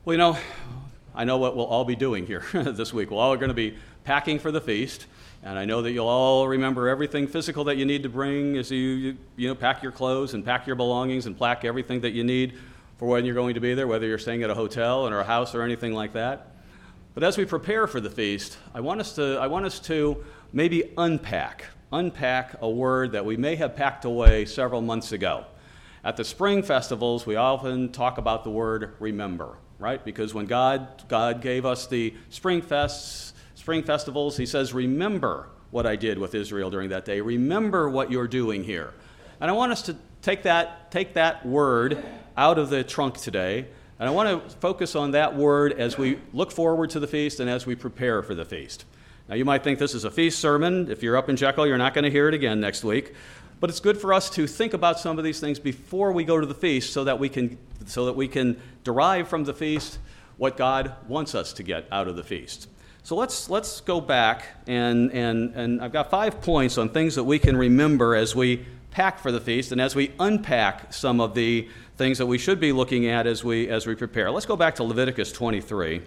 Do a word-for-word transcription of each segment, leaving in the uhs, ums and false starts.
Well, you know, I know what we'll all be doing here this week. We're all going to be packing for the feast, and I know that you'll all remember everything physical that you need to bring as you, you, you know, pack your clothes and pack your belongings and pack everything that you need for when you're going to be there, whether you're staying at a hotel or a house or anything like that. But as we prepare for the feast, I want us to, I want us to maybe unpack, unpack a word that we may have packed away several months ago. At the spring festivals, we often talk about the word remember, right? Because when God, God gave us the spring fests, spring festivals, he says, remember what I did with Israel during that day. Remember what you're doing here. And I want us to take that, take that word out of the trunk today, and I want to focus on that word as we look forward to the feast and as we prepare for the feast. Now, you might think this is a feast sermon. If you're up in Jekyll, you're not going to hear it again next week. But it's good for us to think about some of these things before we go to the feast so that we can, so that we can derive from the feast what God wants us to get out of the feast. So let's let's go back, and, and, and I've got five points on things that we can remember as we pack for the feast and as we unpack some of the things that we should be looking at as we as we prepare. Let's go back to Leviticus twenty-three.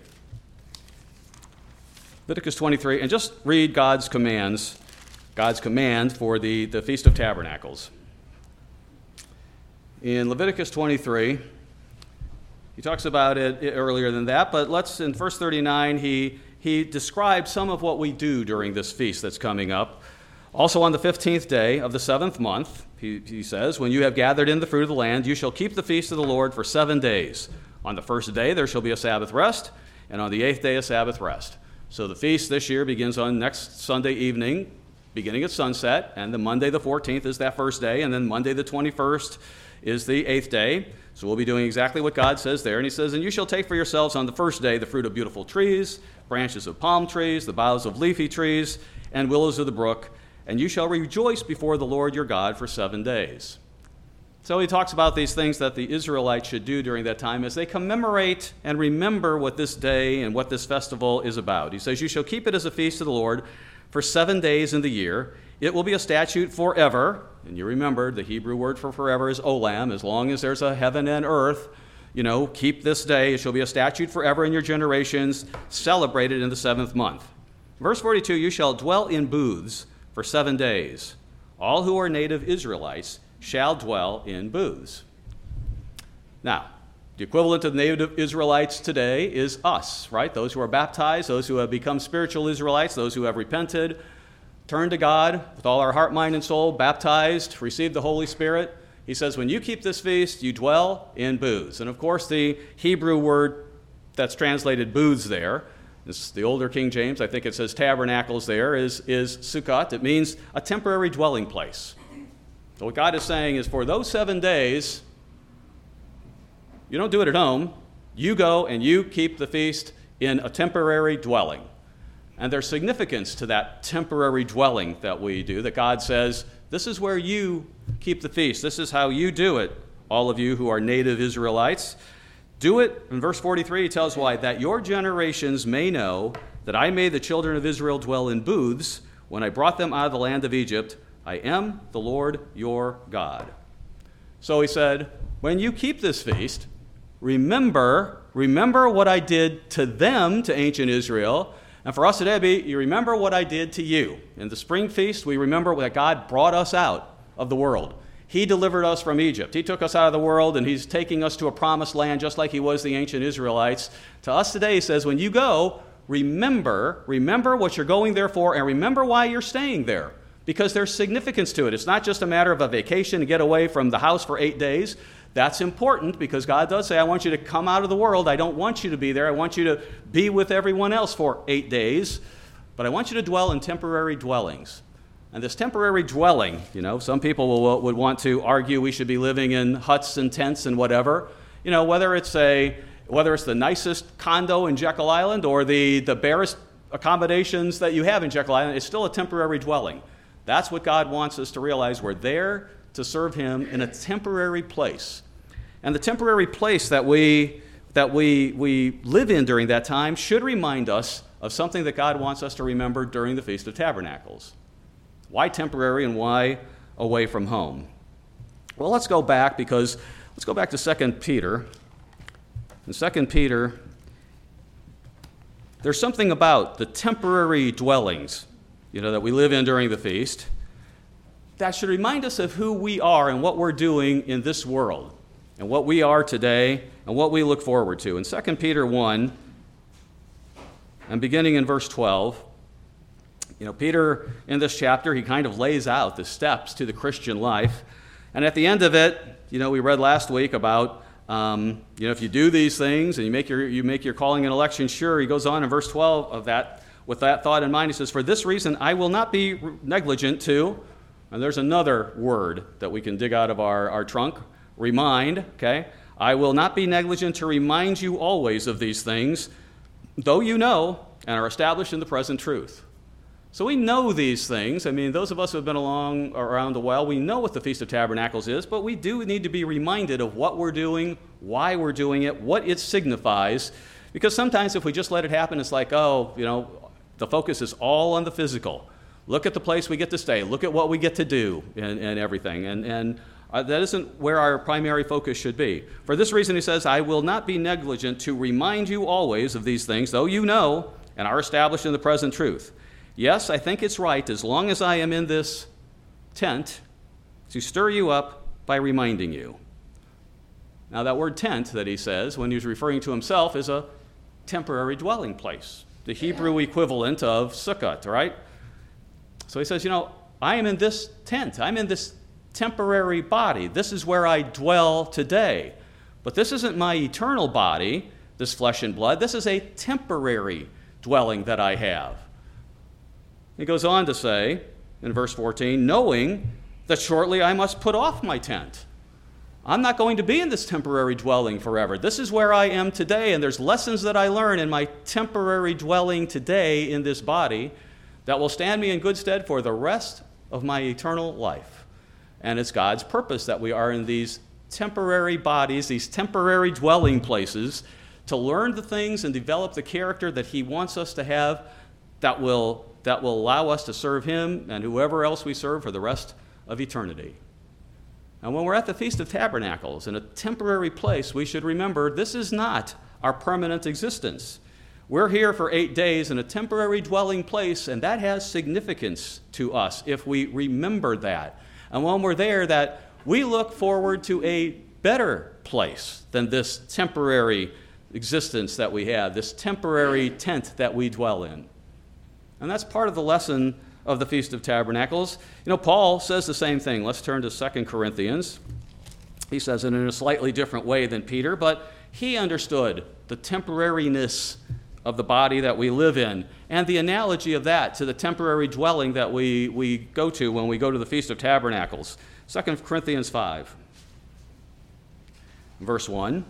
Leviticus twenty-three, and just read God's commands, God's command for the, the Feast of Tabernacles. In Leviticus twenty-three, he talks about it earlier than that, but let's, in verse thirty-nine, he, he describes some of what we do during this feast that's coming up. Also on the fifteenth day of the seventh month, he, he says, when you have gathered in the fruit of the land, you shall keep the feast of the Lord for seven days. On the first day there shall be a Sabbath rest, and on the eighth day a Sabbath rest. So the feast this year begins on next Sunday evening, beginning at sunset, and then Monday the fourteenth is that first day, and then Monday the twenty-first is the eighth day. So we'll be doing exactly what God says there. And he says, and you shall take for yourselves on the first day the fruit of beautiful trees, branches of palm trees, the boughs of leafy trees, and willows of the brook, and you shall rejoice before the Lord your God for seven days. So he talks about these things that the Israelites should do during that time as they commemorate and remember what this day and what this festival is about. He says, you shall keep it as a feast of the Lord for seven days in the year. It will be a statute forever. And you remember the Hebrew word for forever is olam. As long as there's a heaven and earth, you know, keep this day. It shall be a statute forever in your generations, celebrated in the seventh month. Verse forty-two, you shall dwell in booths for seven days. All who are native Israelites shall dwell in booths. Now, the equivalent of native Israelites today is us, right? Those who are baptized, those who have become spiritual Israelites, those who have repented, turned to God with all our heart, mind, and soul, baptized, received the Holy Spirit. He says, when you keep this feast, you dwell in booths. And of course, the Hebrew word that's translated booths there, this is the older King James, I think it says tabernacles there, is, is sukkot. It means a temporary dwelling place. So what God is saying is for those seven days, you don't do it at home. You go and you keep the feast in a temporary dwelling. And there's significance to that temporary dwelling that we do, that God says, this is where you keep the feast. This is how you do it, all of you who are native Israelites. Do it, in verse forty-three, he tells why, that your generations may know that I made the children of Israel dwell in booths when I brought them out of the land of Egypt. I am the Lord your God. So he said, when you keep this feast, remember, remember what I did to them, to ancient Israel. And for us today, be, you remember what I did to you. In the spring feast, we remember that God brought us out of the world. He delivered us from Egypt. He took us out of the world, and he's taking us to a promised land just like he was the ancient Israelites. To us today, he says, when you go, remember, remember what you're going there for, and remember why you're staying there. Because there's significance to it. It's not just a matter of a vacation to get away from the house for eight days. That's important because God does say, I want you to come out of the world. I don't want you to be there. I want you to be with everyone else for eight days. But I want you to dwell in temporary dwellings. And this temporary dwelling, you know, some people will, would want to argue we should be living in huts and tents and whatever. You know, whether it's a whether it's the nicest condo in Jekyll Island or the, the barest accommodations that you have in Jekyll Island, it's still a temporary dwelling. That's what God wants us to realize. We're there to serve him in a temporary place. And the temporary place that we that we we live in during that time should remind us of something that God wants us to remember during the Feast of Tabernacles. Why temporary and why away from home? Well, let's go back because let's go back to Second Peter. In Second Peter There's something about the temporary dwellings, you know, that we live in during the feast that should remind us of who we are and what we're doing in this world, and what we are today, and what we look forward to. In Second Peter one, and beginning in verse twelve, you know, Peter, in this chapter, he kind of lays out the steps to the Christian life. And at the end of it, you know, we read last week about, um, you know, if you do these things and you make your you make your calling and election sure, he goes on in verse twelve of that, with that thought in mind, he says, "For this reason I will not be negligent to," and there's another word that we can dig out of our, our trunk, remind, okay? "I will not be negligent to remind you always of these things, though you know and are established in the present truth." So we know these things. I mean, those of us who have been along around a while, we know what the Feast of Tabernacles is, but we do need to be reminded of what we're doing, why we're doing it, what it signifies, because sometimes if we just let it happen, it's like, oh, you know, the focus is all on the physical. Look at the place we get to stay. Look at what we get to do and, and everything. And, and uh, that isn't where our primary focus should be. For this reason, he says, "I will not be negligent to remind you always of these things, though you know and are established in the present truth. Yes, I think it's right, as long as I am in this tent, to stir you up by reminding you." Now, that word tent that he says, when he's referring to himself, is a temporary dwelling place, the Hebrew equivalent of sukkah, right? So he says, you know, I am in this tent. I'm in this temporary body. This is where I dwell today. But this isn't my eternal body, this flesh and blood. This is a temporary dwelling that I have. He goes on to say, in verse fourteen, "Knowing that shortly I must put off my tent." I'm not going to be in this temporary dwelling forever. This is where I am today, and there's lessons that I learn in my temporary dwelling today in this body that will stand me in good stead for the rest of my eternal life. And it's God's purpose that we are in these temporary bodies, these temporary dwelling places, to learn the things and develop the character that he wants us to have that will, that will allow us to serve him and whoever else we serve for the rest of eternity. And when we're at the Feast of Tabernacles, in a temporary place, we should remember this is not our permanent existence. We're here for eight days in a temporary dwelling place, and that has significance to us if we remember that. And when we're there, that we look forward to a better place than this temporary existence that we have, this temporary tent that we dwell in. And that's part of the lesson of the Feast of Tabernacles. You know, Paul says the same thing. Let's turn to Second Corinthians. He says it in a slightly different way than Peter, but he understood the temporariness of the body that we live in, and the analogy of that to the temporary dwelling that we, we go to when we go to the Feast of Tabernacles. Second Corinthians five, verse one.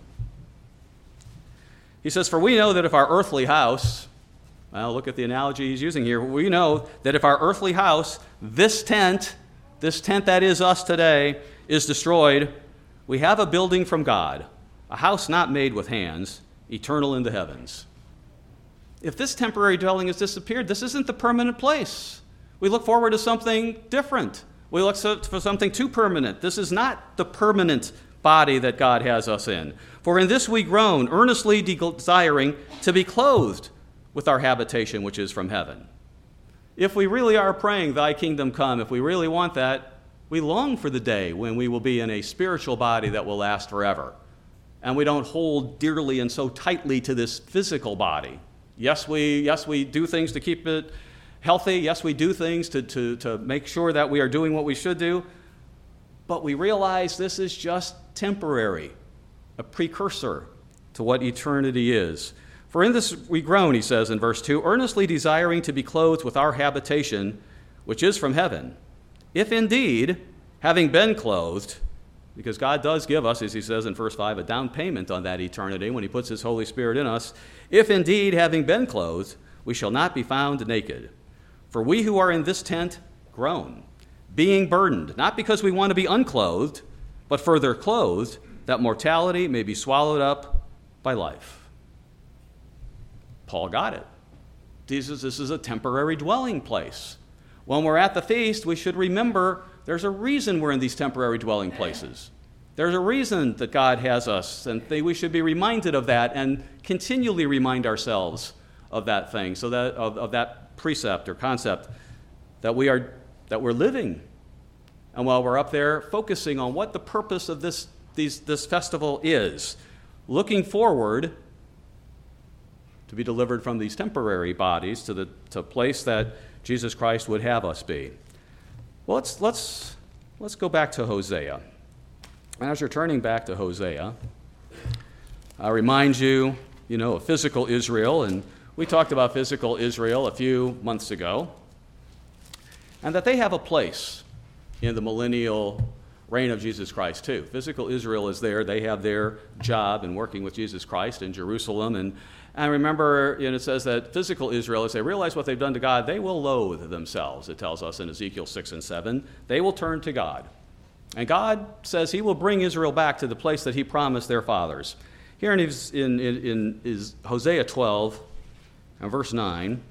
He says, "For we know that if our earthly house," well, look at the analogy he's using here, "we know that if our earthly house, this tent, this tent that is us today, is destroyed, we have a building from God, a house not made with hands, eternal in the heavens." If this temporary dwelling has disappeared, this isn't the permanent place. We look forward to something different. We look for something too permanent. This is not the permanent body that God has us in. "For in this we groan, earnestly desiring to be clothed with our habitation which is from heaven." If we really are praying, "Thy kingdom come," if we really want that, we long for the day when we will be in a spiritual body that will last forever. And we don't hold dearly and so tightly to this physical body. Yes, we yes we do things to keep it healthy. Yes, we do things to, to, to make sure that we are doing what we should do. But we realize this is just temporary, a precursor to what eternity is. "For in this we groan," he says in verse two, "earnestly desiring to be clothed with our habitation, which is from heaven. If indeed, having been clothed," because God does give us, as he says in verse five, a down payment on that eternity when he puts his Holy Spirit in us. "If indeed, having been clothed, we shall not be found naked. For we who are in this tent groan, being burdened, not because we want to be unclothed, but further clothed, that mortality may be swallowed up by life." Paul got it. This is, this is a temporary dwelling place. When we're at the feast, we should remember there's a reason we're in these temporary dwelling places. There's a reason that God has us, and we should be reminded of that and continually remind ourselves of that thing, so that of, of that precept or concept that we are that we're living. And while we're up there focusing on what the purpose of this these, this festival is, looking forward to be delivered from these temporary bodies to the to place that Jesus Christ would have us be. Well, let's let's let's go back to Hosea. And as you're turning back to Hosea, I remind you, you know, of physical Israel, and we talked about physical Israel a few months ago, and that they have a place in the millennial reign of Jesus Christ too. Physical Israel is there. They have their job in working with Jesus Christ in Jerusalem. And I remember, you know, it says that physical Israel, as they realize what they've done to God, they will loathe themselves, it tells us in Ezekiel six and seven. They will turn to God. And God says he will bring Israel back to the place that he promised their fathers. Here in, in, in, in is Hosea twelve and verse nine,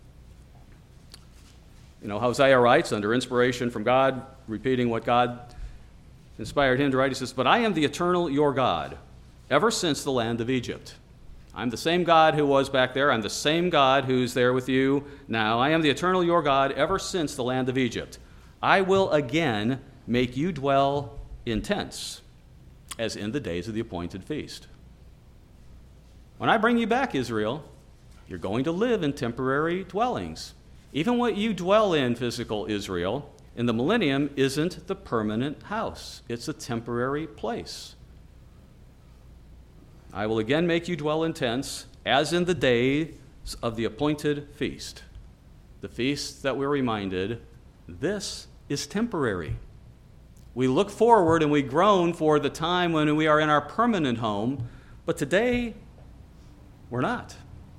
you know, Hosea writes, under inspiration from God, repeating what God inspired him to write, he says, "But I am the eternal your God, ever since the land of Egypt." I'm the same God who was back there. I'm the same God who's there with you now. I am the eternal your God, ever since the land of Egypt. I will again make you dwell in tents, as in the days of the appointed feast. When I bring you back, Israel, you're going to live in temporary dwellings. Even what you dwell in, physical Israel, in the millennium isn't the permanent house. It's a temporary place. I will again make you dwell in tents, as in the days of the appointed feast. The feast that we're reminded, this is temporary. We look forward and we groan for the time when we are in our permanent home, but today, we're not.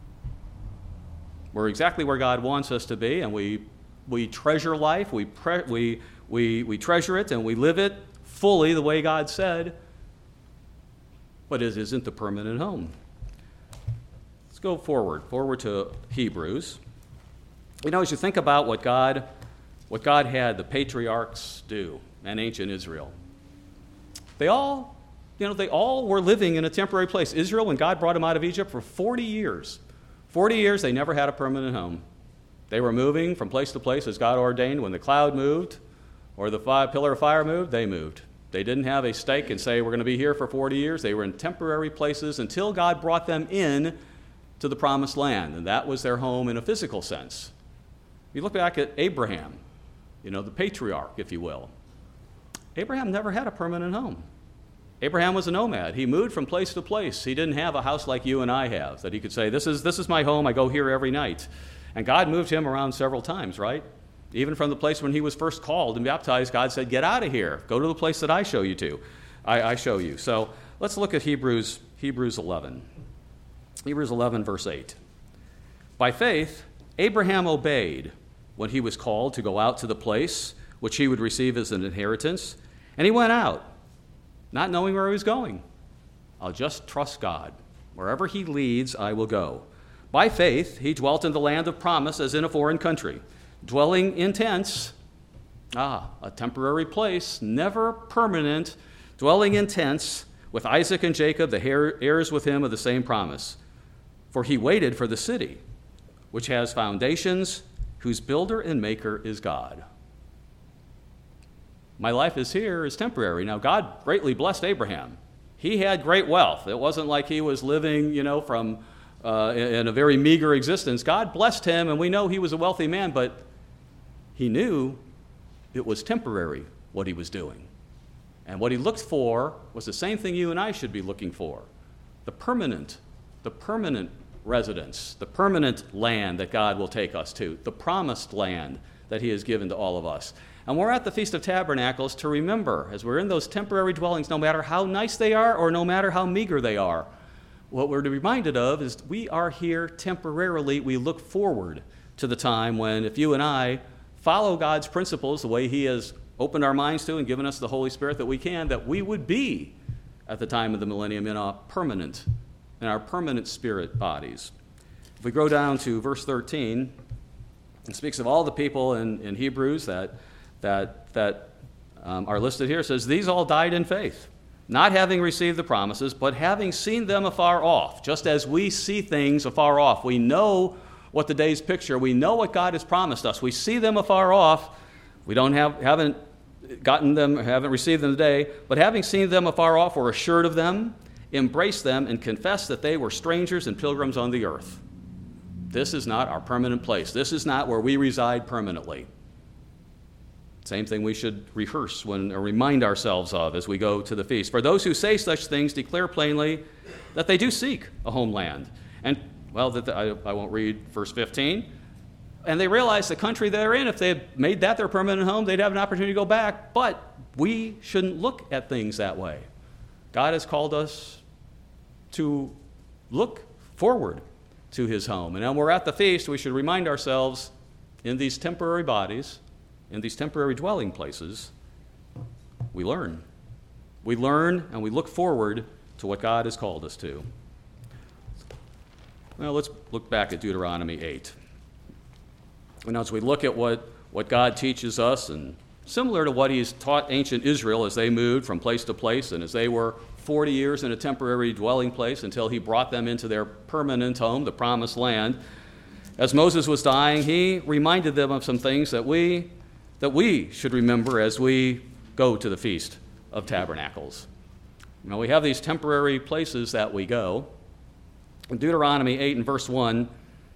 We're exactly where God wants us to be, and we we treasure life, we, pre- we, we, we treasure it, and we live it fully the way God said, but it isn't the permanent home. Let's go forward, forward to Hebrews. You know, as you think about what God, what God had the patriarchs do in ancient Israel, they all, you know, they all were living in a temporary place. Israel, when God brought them out of Egypt for forty years, forty years, they never had a permanent home. They were moving from place to place as God ordained. When the cloud moved or the fire, pillar of fire moved, they moved. They didn't have a stake and say, we're going to be here for forty years. They were in temporary places until God brought them in to the promised land, and that was their home in a physical sense. You look back at Abraham, you know, the patriarch, if you will. Abraham never had a permanent home. Abraham was a nomad. He moved from place to place. He didn't have a house like you and I have that he could say, this is, this is my home, I go here every night. And God moved him around several times, right? Even from the place when he was first called and baptized, God said, get out of here. Go to the place that I show you to. I, I show you. So let's look at Hebrews, Hebrews eleven. Hebrews eleven, verse eight. By faith, Abraham obeyed when he was called to go out to the place which he would receive as an inheritance. And he went out, not knowing where he was going. I'll just trust God. Wherever he leads, I will go. By faith, he dwelt in the land of promise as in a foreign country, dwelling in tents, ah, a temporary place, never permanent, dwelling in tents with Isaac and Jacob, the heirs with him of the same promise. For he waited for the city, which has foundations, whose builder and maker is God. My life is here is temporary. Now, God greatly blessed Abraham. He had great wealth. It wasn't like he was living, you know, from uh, in a very meager existence. God blessed him, and we know he was a wealthy man, but he knew it was temporary, what he was doing. And what he looked for was the same thing you and I should be looking for, the permanent, the permanent residence, the permanent land that God will take us to, the promised land that he has given to all of us. And we're at the Feast of Tabernacles to remember, as we're in those temporary dwellings, no matter how nice they are or no matter how meager they are, what we're reminded of is we are here temporarily. We look forward to the time when, if you and I follow God's principles the way he has opened our minds to and given us the Holy Spirit that we can, that we would be at the time of the millennium in a permanent, in our permanent spirit bodies. If we go down to verse thirteen, it speaks of all the people in, in Hebrews that that that um, are listed here. It says, these all died in faith, not having received the promises, but having seen them afar off, just as we see things afar off. We know what the day's picture, we know what God has promised us. We see them afar off. We don't have, haven't gotten them, haven't received them today, but having seen them afar off, we're assured of them, embrace them, and confess that they were strangers and pilgrims on the earth. This is not our permanent place. This is not where we reside permanently. Same thing we should rehearse when, or remind ourselves of as we go to the feast. For those who say such things declare plainly that they do seek a homeland. And, well, that the, I, I won't read verse fifteen. And they realize the country they're in, if they had made that their permanent home, they'd have an opportunity to go back. But we shouldn't look at things that way. God has called us to look forward to his home. And when we're at the feast, we should remind ourselves in these temporary bodies, in these temporary dwelling places, we learn. We learn and we look forward to what God has called us to. Well, let's look back at Deuteronomy eight. And as we look at what, what God teaches us, and similar to what he's taught ancient Israel as they moved from place to place and as they were forty years in a temporary dwelling place until he brought them into their permanent home, the promised land. As Moses was dying, he reminded them of some things that we that we should remember as we go to the Feast of Tabernacles. Now, we have these temporary places that we go. In Deuteronomy eight and verse one,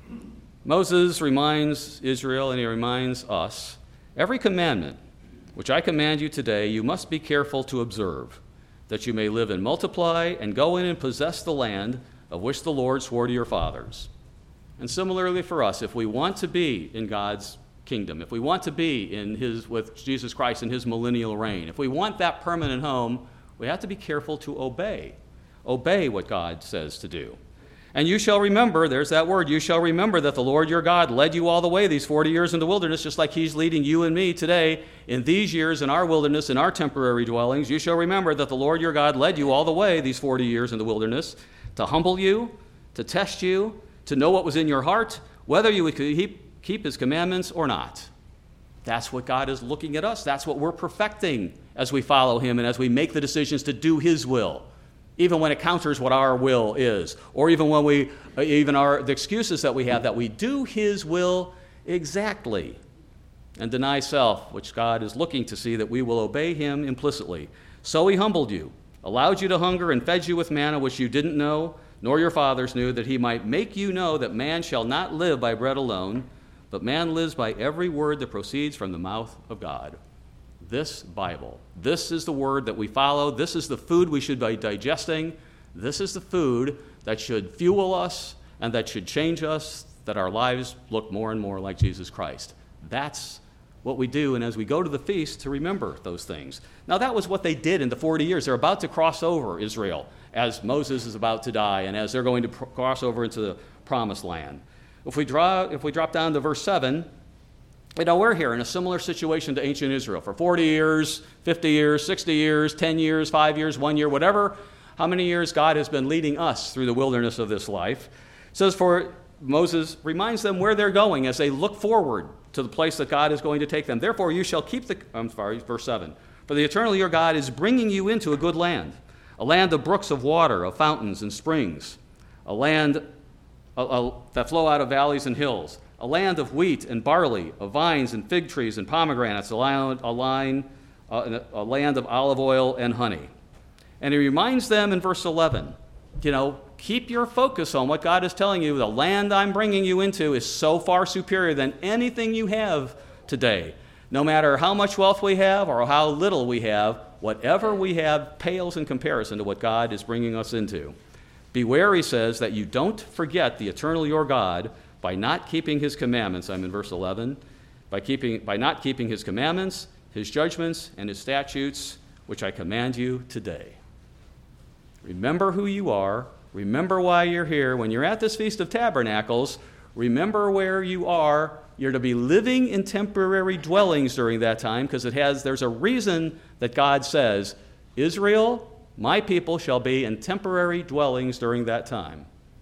Moses reminds Israel and he reminds us, every commandment which I command you today, you must be careful to observe, that you may live and multiply and go in and possess the land of which the Lord swore to your fathers. And similarly for us, if we want to be in God's kingdom, if we want to be in his, with Jesus Christ in his millennial reign, if we want that permanent home, we have to be careful to obey. Obey what God says to do. And you shall remember, there's that word, you shall remember that the Lord your God led you all the way these forty years in the wilderness, just like he's leading you and me today in these years in our wilderness, in our temporary dwellings. You shall remember that the Lord your God led you all the way these forty years in the wilderness to humble you, to test you, to know what was in your heart, whether you would keep, keep his commandments or not. That's what God is looking at us. That's what we're perfecting as we follow him and as we make the decisions to do his will. Even when it counters what our will is, or even when we, even our, the excuses that we have that we do his will exactly and deny self, which God is looking to see that we will obey him implicitly. So he humbled you, allowed you to hunger, and fed you with manna which you didn't know, nor your fathers knew, that he might make you know that man shall not live by bread alone, but man lives by every word that proceeds from the mouth of God. This Bible, this is the word that we follow. This is the food we should be digesting. This is the food that should fuel us and that should change us, that our lives look more and more like Jesus Christ. That's what we do, and as we go to the feast, to remember those things. Now, that was what they did in the forty years. They're about to cross over Israel as Moses is about to die and as they're going to pr- cross over into the promised land. If we, draw, if we drop down to verse seven, you know, we're here in a similar situation to ancient Israel. For forty years, fifty years, sixty years, ten years, five years, one year, whatever, how many years God has been leading us through the wilderness of this life. It says, for Moses reminds them where they're going as they look forward to the place that God is going to take them. Therefore, you shall keep the, I'm sorry, verse seven. For the eternal your God is bringing you into a good land, a land of brooks of water, of fountains and springs, a land a, a, that flow out of valleys and hills, a land of wheat and barley, of vines and fig trees and pomegranates, a, line, a, line, uh, a land of olive oil and honey. And he reminds them in verse eleven, you know, keep your focus on what God is telling you. The land I'm bringing you into is so far superior than anything you have today. No matter how much wealth we have or how little we have, whatever we have pales in comparison to what God is bringing us into. Beware, he says, that you don't forget the eternal your God by not keeping his commandments. I'm in verse eleven. By, keeping, by not keeping his commandments, his judgments, and his statutes, which I command you today. Remember who you are. Remember why you're here. When you're at this Feast of Tabernacles, remember where you are. You're to be living in temporary dwellings during that time, because it has, there's a reason that God says, Israel, my people, shall be in temporary dwellings during that time.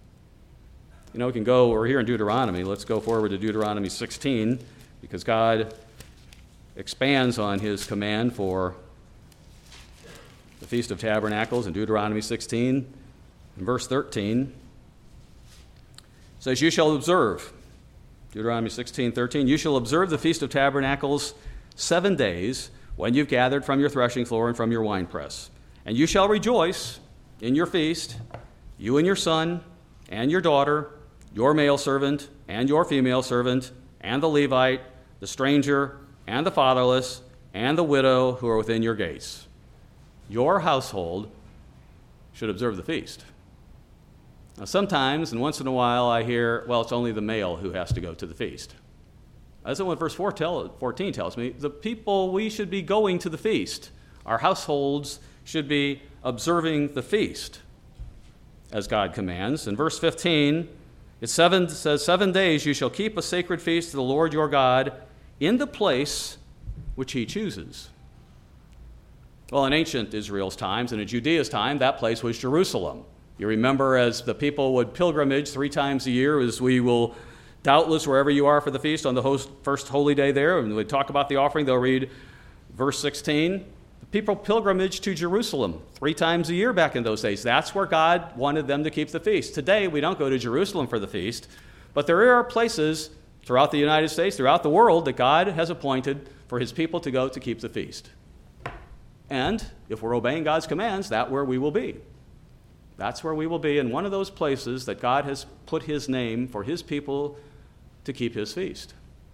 You know, we can go, we're here in Deuteronomy. Let's go forward to Deuteronomy sixteen, because God expands on his command for the Feast of Tabernacles in Deuteronomy sixteen, in verse thirteen. It says, you shall observe, Deuteronomy sixteen, thirteen, you shall observe the Feast of Tabernacles seven days when you've gathered from your threshing floor and from your winepress. And you shall rejoice in your feast, you and your son and your daughter, your male servant and your female servant, and the Levite, the stranger, and the fatherless, and the widow who are within your gates. Your household should observe the feast. Now, sometimes, and once in a while, I hear, well, it's only the male who has to go to the feast. That's what verse fourteen tells me. The people, we should be going to the feast. Our households should be observing the feast, as God commands. In verse fifteen, it seven, says, seven days you shall keep a sacred feast to the Lord your God in the place which he chooses. Well, in ancient Israel's times and in Judea's time, that place was Jerusalem. You remember as the people would pilgrimage three times a year, as we will doubtless, wherever you are for the feast on the host, first holy day there, and we talk about the offering, they'll read verse sixteen. The people pilgrimage to Jerusalem three times a year back in those days. That's where God wanted them to keep the feast. Today, we don't go to Jerusalem for the feast, but there are places throughout the United States, throughout the world, that God has appointed for his people to go to keep the feast. And if we're obeying God's commands, that's where we will be. That's where we will be in one of those places that God has put his name for his people to keep his feast.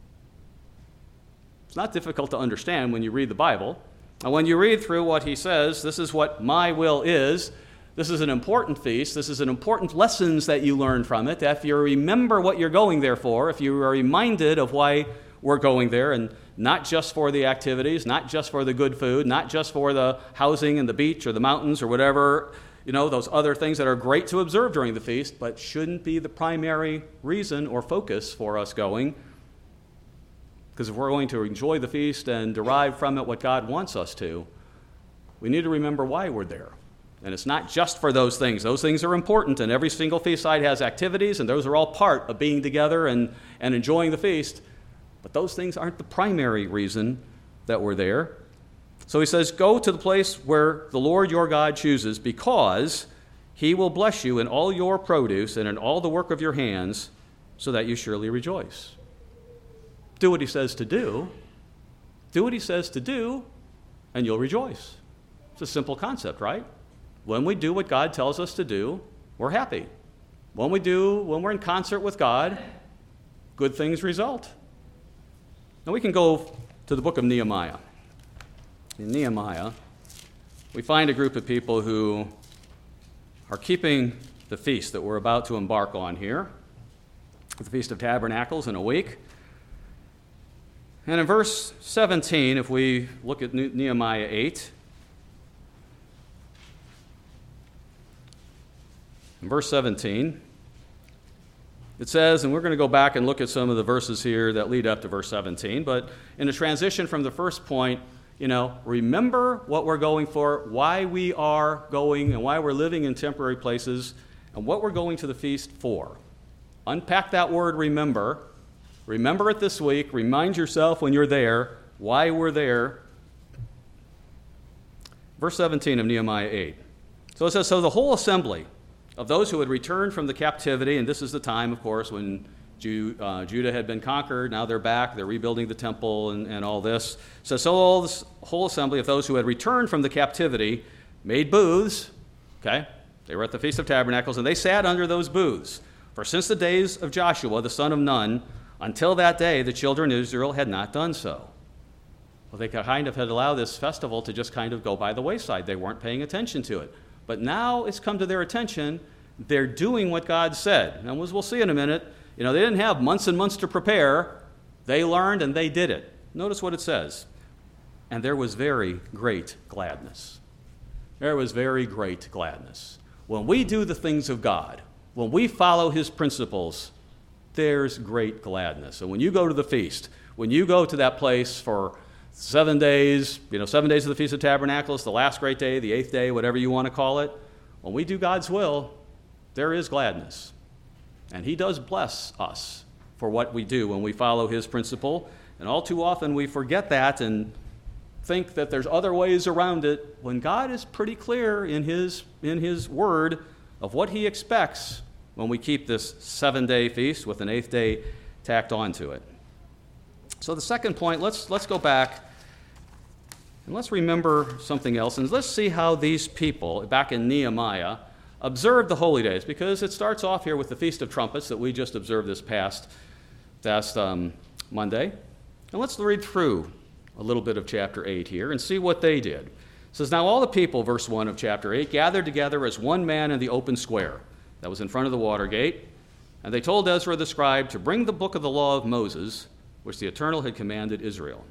It's not difficult to understand when you read the Bible. And when you read through what he says, this is what my will is. This is an important feast. This is an important lessons that you learn from it. If you remember what you're going there for, if you are reminded of why we're going there, and not just for the activities, not just for the good food, not just for the housing and the beach or the mountains or whatever, you know, those other things that are great to observe during the feast, but shouldn't be the primary reason or focus for us going. Because if we're going to enjoy the feast and derive from it what God wants us to, we need to remember why we're there. And it's not just for those things. Those things are important, and every single feast side has activities, and those are all part of being together and, and enjoying the feast. But those things aren't the primary reason that we're there. So he says, go to the place where the Lord your God chooses, because he will bless you in all your produce and in all the work of your hands, so that you surely rejoice. Do what he says to do. Do what he says to do, and you'll rejoice. It's a simple concept, right? When we do what God tells us to do, we're happy. When we do, when we're in concert with God, good things result. Now we can go to the book of Nehemiah. In Nehemiah, we find a group of people who are keeping the feast that we're about to embark on here, the Feast of Tabernacles, in a week. And in verse seventeen, if we look at Nehemiah eight, in verse seventeen, it says, and we're going to go back and look at some of the verses here that lead up to verse seventeen, but in the transition from the first point, you know, remember what we're going for, why we are going, and why we're living in temporary places, and what we're going to the feast for. Unpack that word, remember. Remember it this week. Remind yourself when you're there why we're there. Verse seventeen of Nehemiah eight. So it says, so the whole assembly of those who had returned from the captivity, and this is the time, of course, when Jew, uh, Judah had been conquered. Now they're back. They're rebuilding the temple and, and all this. So, so all this whole assembly of those who had returned from the captivity made booths. Okay? They were at the Feast of Tabernacles, and they sat under those booths. For since the days of Joshua, the son of Nun, until that day, the children of Israel had not done so. Well, they kind of had allowed this festival to just kind of go by the wayside. They weren't paying attention to it. But now it's come to their attention. They're doing what God said. And as we'll see in a minute, you know, they didn't have months and months to prepare. They learned and they did it. Notice what it says. And there was very great gladness. There was very great gladness. When we do the things of God, when we follow his principles, there's great gladness. And when you go to the feast, when you go to that place for seven days, you know, seven days of the Feast of Tabernacles, the last great day, the eighth day, whatever you want to call it, when we do God's will, there is gladness. And he does bless us for what we do when we follow his principle. And all too often we forget that and think that there's other ways around it when God is pretty clear in his, in his word of what he expects when we keep this seven-day feast with an eighth day tacked onto it. So the second point, let's, let's go back and let's remember something else, and let's see how these people back in Nehemiah observed the holy days, because it starts off here with the Feast of Trumpets that we just observed this past, past um, Monday. And let's read through a little bit of chapter eight here and see what they did. It says, now all the people, verse one of chapter eight, gathered together as one man in the open square that was in front of the water gate, and they told Ezra the scribe to bring the book of the law of Moses, which the Eternal had commanded Israel.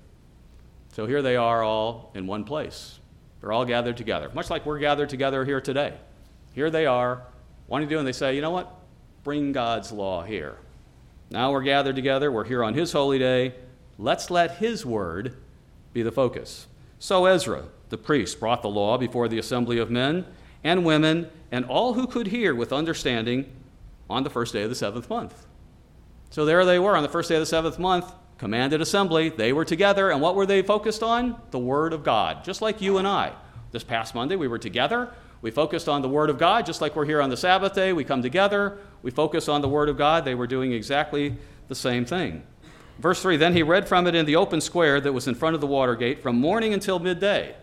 So here they are all in one place. They're all gathered together, much like we're gathered together here today. Here they are, wanting to do, and they say, you know what? Bring God's law here. Now we're gathered together, we're here on his holy day. Let's let his word be the focus. So Ezra, the priest, brought the law before the assembly of men and women and all who could hear with understanding on the first day of the seventh month. So there they were on the first day of the seventh month, commanded assembly. They were together, and what were they focused on? The Word of God, just like you and I. This past Monday, we were together. We focused on the Word of God, just like we're here on the Sabbath day. We come together. We focus on the Word of God. They were doing exactly the same thing. Verse three, then he read from it in the open square that was in front of the water gate from morning until midday.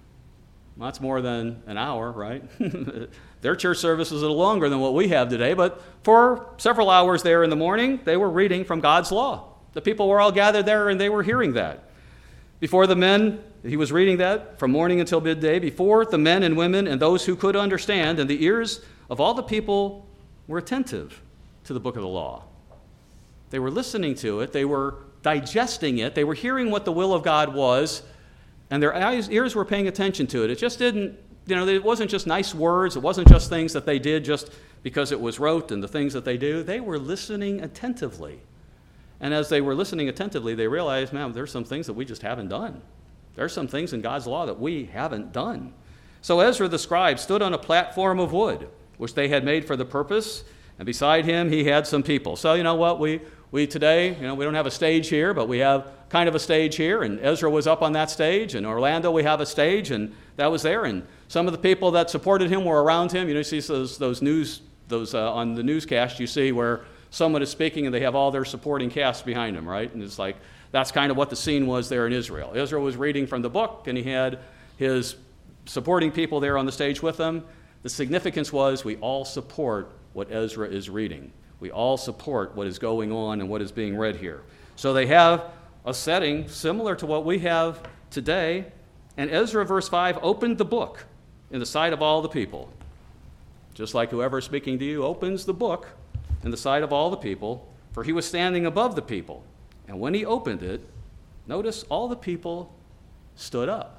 Well, that's more than an hour, right? Their church service is a little longer than what we have today, but for several hours there in the morning, they were reading from God's law. The people were all gathered there, and they were hearing that. Before the men, he was reading that from morning until midday, before the men and women and those who could understand, and the ears of all the people were attentive to the book of the law. They were listening to it. They were digesting it. They were hearing what the will of God was, and their eyes, ears were paying attention to it. It just didn't, you know, it wasn't just nice words. It wasn't just things that they did just because it was rote and the things that they do. They were listening attentively. And as they were listening attentively, they realized, man, there's some things that we just haven't done. There's some things in God's law that we haven't done. So Ezra the scribe stood on a platform of wood, which they had made for the purpose, and beside him he had some people. So you know what, we we today, you know, we don't have a stage here, but we have kind of a stage here, and Ezra was up on that stage. In Orlando we have a stage, and that was there, and some of the people that supported him were around him. You know, you see those those news those uh, on the newscast, you see where someone is speaking and they have all their supporting cast behind them, right? And it's like, that's kind of what the scene was there in Israel. Israel was reading from the book, and he had his supporting people there on the stage with him. The significance was we all support what Ezra is reading. We all support what is going on and what is being read here. So they have a setting similar to what we have today. And Ezra, verse five, opened the book in the sight of all the people. Just like whoever is speaking to you opens the book in the sight of all the people, for he was standing above the people. And when he opened it, notice all the people stood up.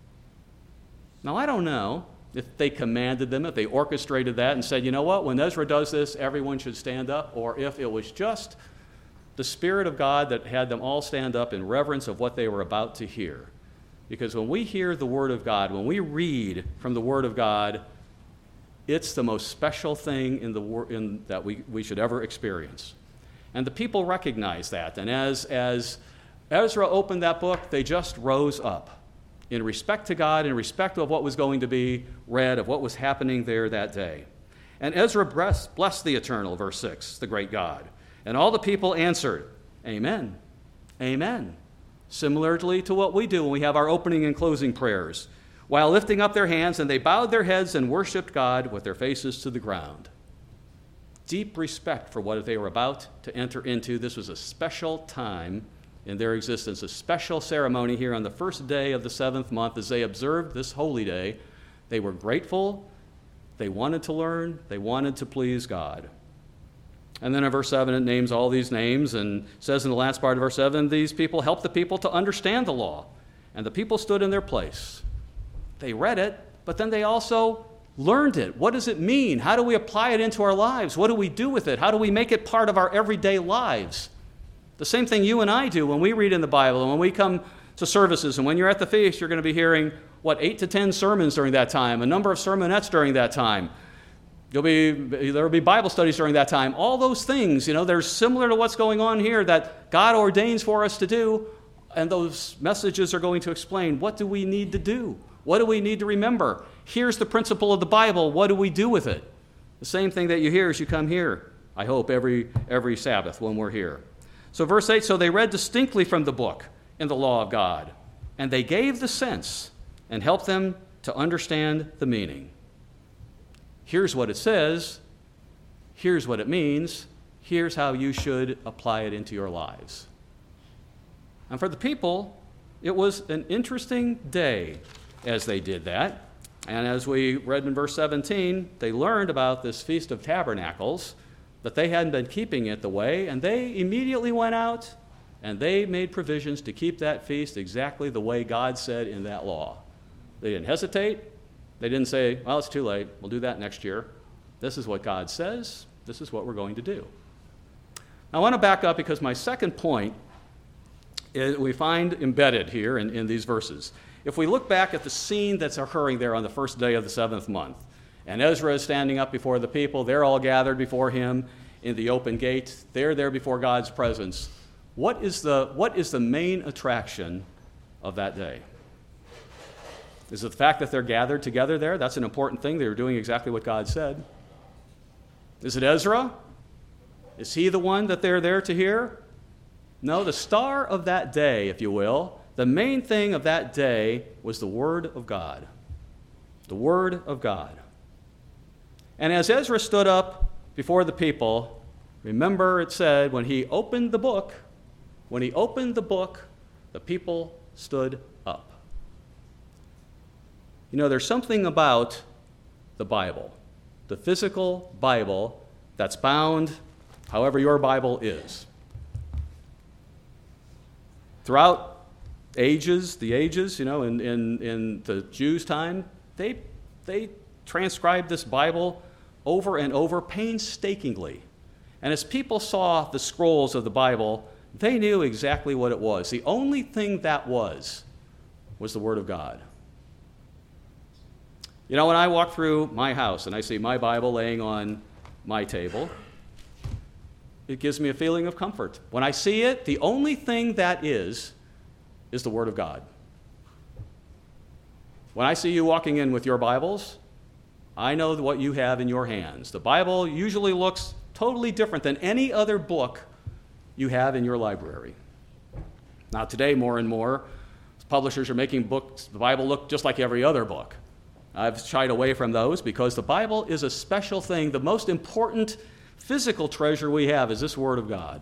Now, I don't know if they commanded them, if they orchestrated that and said, you know what, when Ezra does this, everyone should stand up, or if it was just the Spirit of God that had them all stand up in reverence of what they were about to hear. Because when we hear the Word of God, when we read from the Word of God, it's the most special thing in the in, that we, we should ever experience. And the people recognized that. And as, as Ezra opened that book, they just rose up in respect to God, in respect of what was going to be read, of what was happening there that day. And Ezra blessed, blessed the Eternal, verse six, the great God. And all the people answered, Amen, Amen. Similarly to what we do when we have our opening and closing prayers, while lifting up their hands, and they bowed their heads and worshiped God with their faces to the ground. Deep respect for what they were about to enter into. This was a special time in their existence, a special ceremony here on the first day of the seventh month as they observed this holy day. They were grateful. They wanted to learn. They wanted to please God. And then in verse seven, it names all these names and says in the last part of verse seven, these people helped the people to understand the law, and the people stood in their place. They read it, but then they also learned it. What does it mean? How do we apply it into our lives? What do we do with it? How do we make it part of our everyday lives? The same thing you and I do when we read in the Bible and when we come to services, and when you're at the feast, you're going to be hearing, what, eight to ten sermons during that time, a number of sermonettes during that time. You'll be, there will be Bible studies during that time. All those things, you know, they're similar to what's going on here that God ordains for us to do. And those messages are going to explain, what do we need to do? What do we need to remember? Here's the principle of the Bible. What do we do with it? The same thing that you hear as you come here, I hope, every, every Sabbath when we're here. So verse eight, so they read distinctly from the book in the law of God, and they gave the sense and helped them to understand the meaning. Here's what it says. Here's what it means. Here's how you should apply it into your lives. And for the people, it was an interesting day as they did that. And as we read in verse seventeen, they learned about this Feast of Tabernacles, that they hadn't been keeping it the way, and they immediately went out and they made provisions to keep that feast exactly the way God said in that law. They didn't hesitate. They didn't say, well, it's too late. We'll do that next year. This is what God says. This is what we're going to do. I want to back up because my second point is we find embedded here in, in these verses. If we look back at the scene that's occurring there on the first day of the seventh month, and Ezra is standing up before the people, they're all gathered before him in the open gate, they're there before God's presence. What is the, what is the main attraction of that day? Is it the fact that they're gathered together there? That's an important thing. They were doing exactly what God said. Is it Ezra? Is he the one that they're there to hear? No, the star of that day, if you will, the main thing of that day was the Word of God. The Word of God. And as Ezra stood up before the people, remember it said when he opened the book, when he opened the book, the people stood up. You know, there's something about the Bible, the physical Bible that's bound however your Bible is. Throughout ages, the ages, you know, in, in, in the Jews' time, they, they transcribed this Bible over and over painstakingly. And as people saw the scrolls of the Bible, they knew exactly what it was. The only thing that was, was the Word of God. You know, when I walk through my house and I see my Bible laying on my table, it gives me a feeling of comfort. When I see it, the only thing that is, is the Word of God. When I see you walking in with your Bibles, I know what you have in your hands. The Bible usually looks totally different than any other book you have in your library. Now today, more and more, publishers are making books, the Bible look just like every other book. I've shied away from those because the Bible is a special thing. The most important physical treasure we have is this Word of God.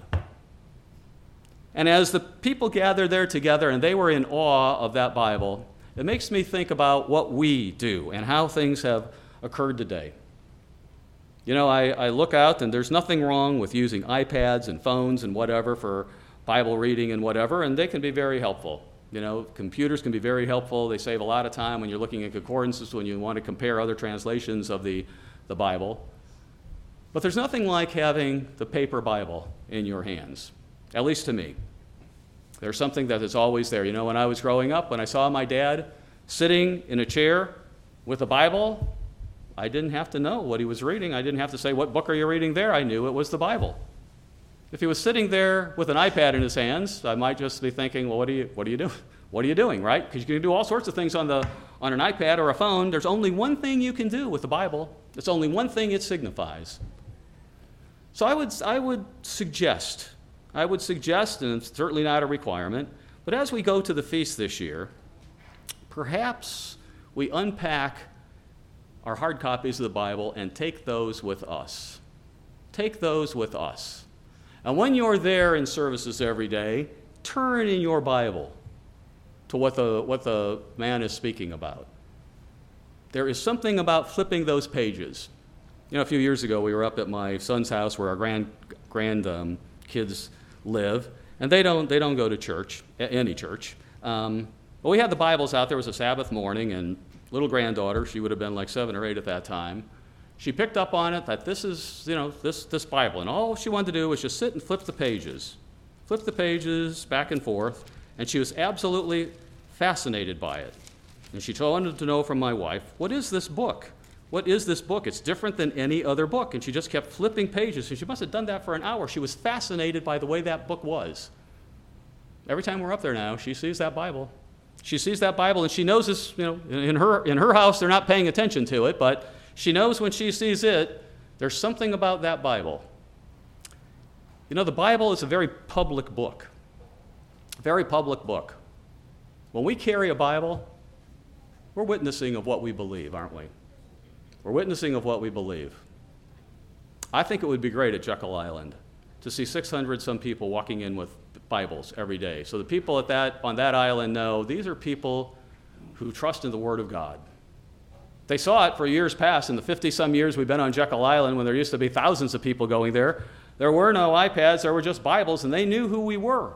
And as the people gathered there together and they were in awe of that Bible, it makes me think about what we do and how things have occurred today. You know, I, I look out and there's nothing wrong with using iPads and phones and whatever for Bible reading and whatever, and they can be very helpful. You know, computers can be very helpful. They save a lot of time when you're looking at concordances, when you want to compare other translations of the, the Bible. But there's nothing like having the paper Bible in your hands, at least to me. There's something that is always there. You know, when I was growing up, when I saw my dad sitting in a chair with a Bible, I didn't have to know what he was reading. I didn't have to say, what book are you reading there? I knew it was the Bible. If he was sitting there with an iPad in his hands, I might just be thinking, well, what are you, what are you doing? What are you doing, right? Because you can do all sorts of things on, the, on an iPad or a phone. There's only one thing you can do with the Bible. It's only one thing it signifies. So I would, I would suggest, I would suggest, and it's certainly not a requirement, but as we go to the feast this year, perhaps we unpack our hard copies of the Bible and take those with us. Take those with us. And when you're there in services every day, turn in your Bible to what the, what the man is speaking about. There is something about flipping those pages. You know, a few years ago, we were up at my son's house where our grand, grand um, kids live, and they don't, they don't go to church, any church. Um, but we had the Bibles out. There was a Sabbath morning, and little granddaughter, she would have been like seven or eight at that time, she picked up on it that this is, you know, this, this Bible, and all she wanted to do was just sit and flip the pages, flip the pages back and forth, and she was absolutely fascinated by it. And she wanted to know from my wife, what is this book? What is this book? It's different than any other book. And she just kept flipping pages, and she must have done that for an hour. She was fascinated by the way that book was. every time we're up there now, she sees that Bible. She sees that Bible, and she knows this, you know, in her, in her house, they're not paying attention to it, but she knows when she sees it, there's something about that Bible. You know, the Bible is a very public book. Very public book. When we carry a Bible, we're witnessing of what we believe, aren't we? We're witnessing of what we believe. I think it would be great at Jekyll Island to see six hundred some people walking in with Bibles every day. So the people at that, on that island know these are people who trust in the Word of God. They saw it for years past. In the fifty-some years we've been on Jekyll Island, when there used to be thousands of people going there, there were no iPads, there were just Bibles, and they knew who we were.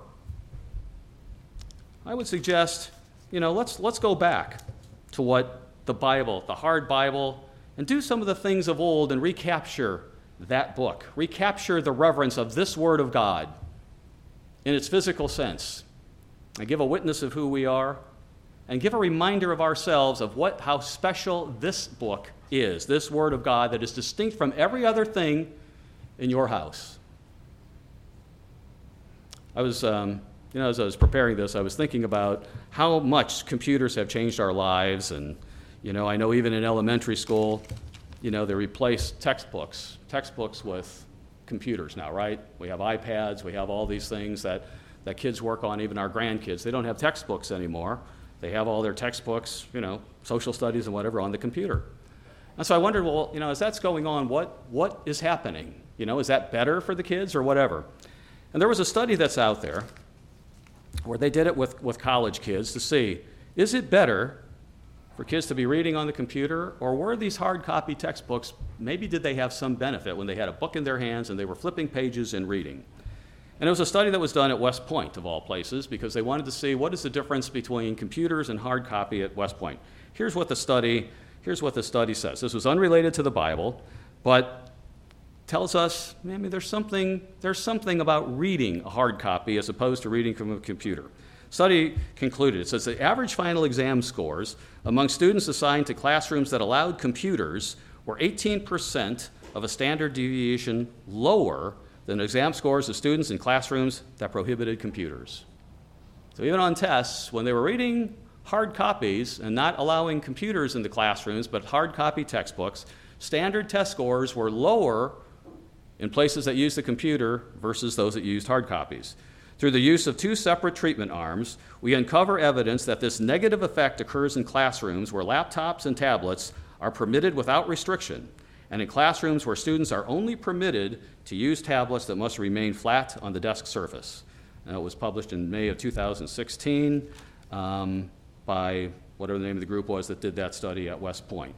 I would suggest, you know, let's, let's go back to what the Bible, the hard Bible, and do some of the things of old and recapture that book. Recapture the reverence of this Word of God in its physical sense, and give a witness of who we are, and give a reminder of ourselves of what, how special this book is, this Word of God that is distinct from every other thing in your house. I was, um, you know, as I was preparing this, I was thinking about how much computers have changed our lives, and, you know, I know even in elementary school, you know, they replace textbooks, textbooks with computers now, right? We have iPads, we have all these things that, that kids work on, even our grandkids. They don't have textbooks anymore. They have all their textbooks, you know, social studies and whatever on the computer. And so I wondered, well, you know, as that's going on, what, what is happening? You know, is that better for the kids or whatever? And there was a study that's out there where they did it with, with college kids to see, is it better for kids to be reading on the computer, or were these hard copy textbooks, maybe did they have some benefit when they had a book in their hands and they were flipping pages and reading? And it was a study that was done at West Point, of all places, because they wanted to see what is the difference between computers and hard copy at West Point. Here's what the study, here's what the study says. This was unrelated to the Bible, but tells us, I mean, there's something, there's something about reading a hard copy as opposed to reading from a computer. Study concluded, it says the average final exam scores among students assigned to classrooms that allowed computers were eighteen percent of a standard deviation lower than exam scores of students in classrooms that prohibited computers. So even on tests, when they were reading hard copies and not allowing computers in the classrooms, but hard copy textbooks, standard test scores were lower in places that used the computer versus those that used hard copies. Through the use of two separate treatment arms, we uncover evidence that this negative effect occurs in classrooms where laptops and tablets are permitted without restriction, and in classrooms where students are only permitted to use tablets that must remain flat on the desk surface. And it was published in May of two thousand sixteen um, by whatever the name of the group was that did that study at West Point.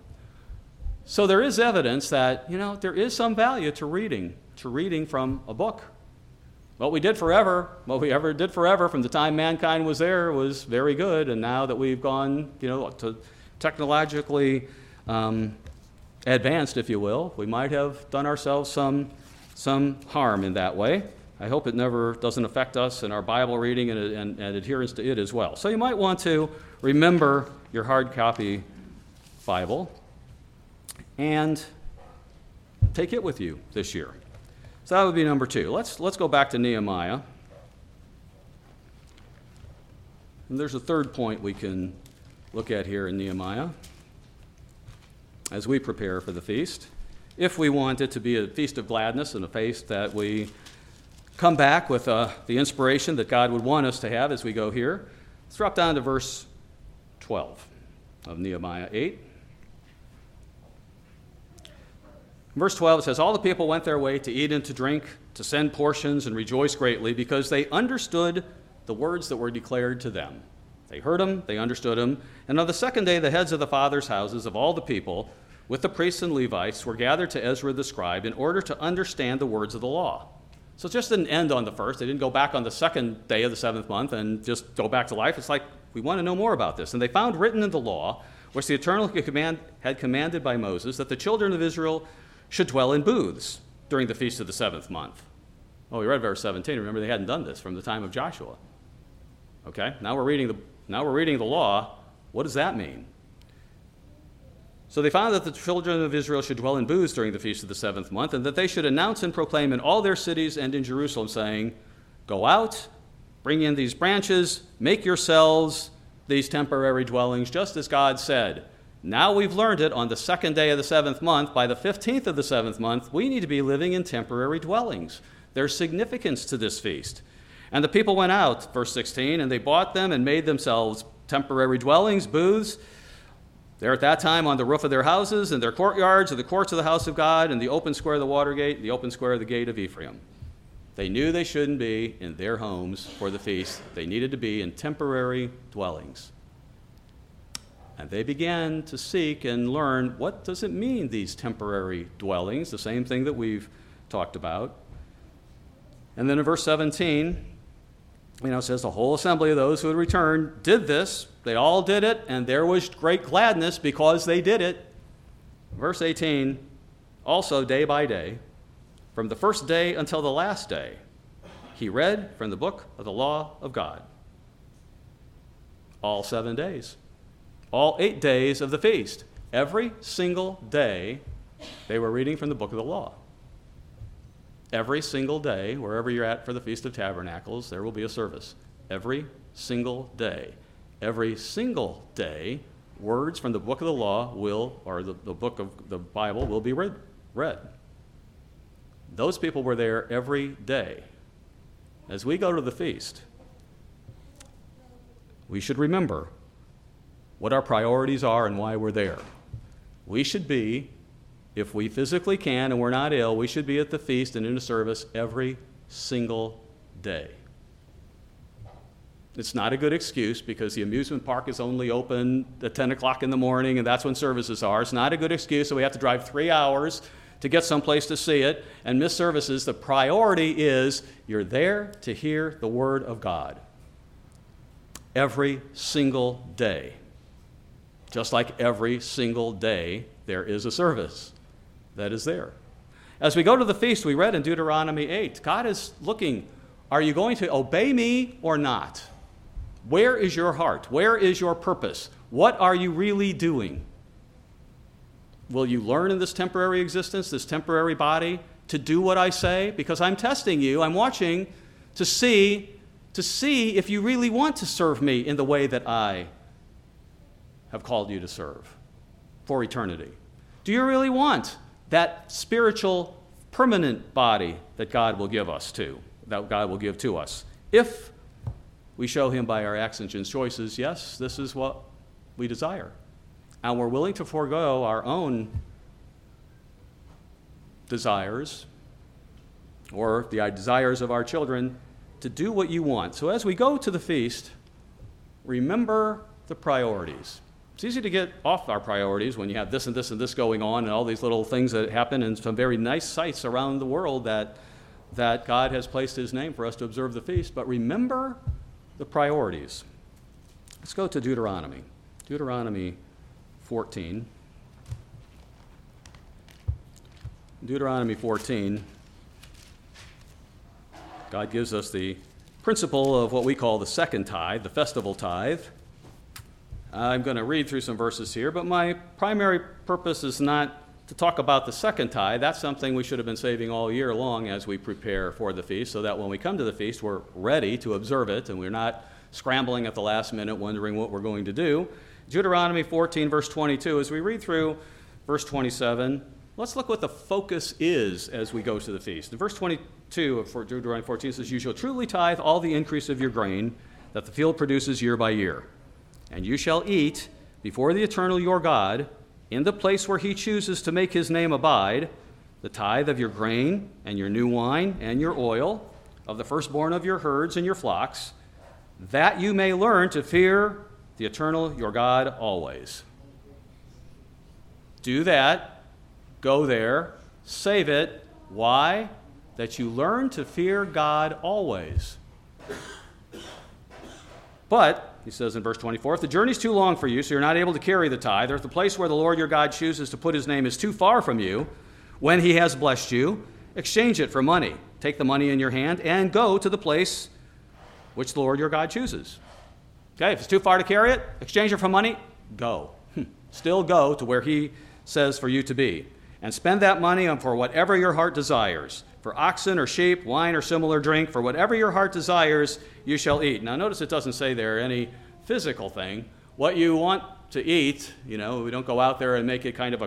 So there is evidence that, you know, there is some value to reading, to reading from a book. What we did forever, what we ever did forever from the time mankind was there was very good, and now that we've gone, you know, to technologically um, advanced, if you will, we might have done ourselves some, some harm in that way. I hope it never doesn't affect us in our Bible reading and, and, and adherence to it as well. So you might want to remember your hard copy Bible and take it with you this year. So that would be number two. Let's, let's go back to Nehemiah. And there's a third point we can look at here in Nehemiah as we prepare for the feast. If we want it to be a feast of gladness and a feast that we come back with uh, the inspiration that God would want us to have as we go here, let's drop down to verse twelve of Nehemiah eight. Verse twelve, it says, all the people went their way to eat and to drink, to send portions and rejoice greatly, because they understood the words that were declared to them. They heard them, they understood them. And on the second day, the heads of the fathers' houses of all the people, with the priests and Levites, were gathered to Ezra the scribe in order to understand the words of the law. So it just didn't end on the first. They didn't go back on the second day of the seventh month and just go back to life. It's like, we want to know more about this. And they found written in the law, which the Eternal command, had commanded by Moses, that the children of Israel should dwell in booths during the feast of the seventh month. Oh, we read verse seventeen. Remember, they hadn't done this from the time of Joshua. Okay, now we're reading the now we're reading the law. What does that mean? So they found that the children of Israel should dwell in booths during the feast of the seventh month, and that they should announce and proclaim in all their cities and in Jerusalem, saying, "Go out Bring in these branches, make yourselves these temporary dwellings, just as God said. Now we've learned it on the second day of the seventh month. By the fifteenth of the seventh month, we need to be living in temporary dwellings. There's significance to this feast. And the people went out, verse sixteen, and they bought them and made themselves temporary dwellings, booths. They're at that time on the roof of their houses, and their courtyards, or the courts of the house of God, and the open square of the water gate, the open square of the gate of Ephraim. They knew they shouldn't be in their homes for the feast. They needed to be in temporary dwellings. And they began to seek and learn, what does it mean, these temporary dwellings? The same thing that we've talked about. And then in verse seventeen, you know, it says the whole assembly of those who had returned did this. They all did it, and there was great gladness because they did it. Verse eighteen, also day by day, from the first day until the last day, he read from the book of the law of God. All seven days. All eight days of the feast. Every single day, they were reading from the book of the law. Every single day, wherever you're at for the Feast of Tabernacles, there will be a service. Every single day. Every single day, words from the book of the law will, or the, the book of the Bible will be read. read. Those people were there every day. As we go to the feast, we should remember what our priorities are and why we're there. We should be, if we physically can and we're not ill, we should be at the feast and in the service every single day. It's not a good excuse because the amusement park is only open at ten o'clock in the morning and that's when services are. It's not a good excuse, so we have to drive three hours to get someplace to see it and miss services. The priority is you're there to hear the Word of God every single day. Just like every single day, there is a service that is there. As we go to the feast, we read in Deuteronomy eight, God is looking, are you going to obey me or not? Where is your heart? Where is your purpose? What are you really doing? Will you learn in this temporary existence, this temporary body, to do what I say? Because I'm testing you, I'm watching to see, to see if you really want to serve me in the way that I have called you to serve for eternity. Do you really want that spiritual, permanent body that God will give us to, that God will give to us? If we show him by our actions and choices, yes, this is what we desire. And we're willing to forego our own desires or the desires of our children to do what you want. So as we go to the feast, remember the priorities. It's easy to get off our priorities when you have this and this and this going on and all these little things that happen in some very nice sites around the world that, that God has placed his name for us to observe the feast. But remember the priorities. Let's go to Deuteronomy. Deuteronomy fourteen. Deuteronomy fourteen. God gives us the principle of what we call the second tithe, the festival tithe. I'm going to read through some verses here, but my primary purpose is not to talk about the second tithe. That's something we should have been saving all year long as we prepare for the feast, so that when we come to the feast, we're ready to observe it, and we're not scrambling at the last minute wondering what we're going to do. Deuteronomy fourteen, verse twenty-two, as we read through verse twenty-seven, let's look what the focus is as we go to the feast. In verse twenty-two of Deuteronomy fourteen, it says, "You shall truly tithe all the increase of your grain that the field produces year by year. And you shall eat before the eternal your God, in the place where he chooses to make his name abide, the tithe of your grain and your new wine and your oil, of the firstborn of your herds and your flocks, that you may learn to fear the eternal your God always." Do that. Go there. Save it. Why? That you learn to fear God always. But he says in verse twenty-four, if the journey's too long for you, so you're not able to carry the tithe, or if the place where the Lord your God chooses to put his name is too far from you, when he has blessed you, exchange it for money. Take the money in your hand and go to the place which the Lord your God chooses. Okay, if it's too far to carry it, exchange it for money, go. Still go to where he says for you to be. And spend that money on for whatever your heart desires. for oxen or sheep, wine or similar drink, for whatever your heart desires, you shall eat. Now notice it doesn't say there any physical thing. What you want to eat, you know, we don't go out there and make it kind of a